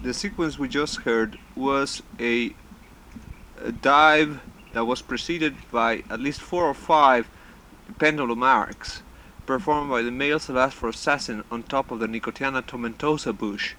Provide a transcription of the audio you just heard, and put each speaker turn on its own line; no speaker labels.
The sequence we just heard was a dive that was preceded by at least 4 or 5 pendulum arcs, performed by the male Thalassophrus assassin on top of the Nicotiana tomentosa bush.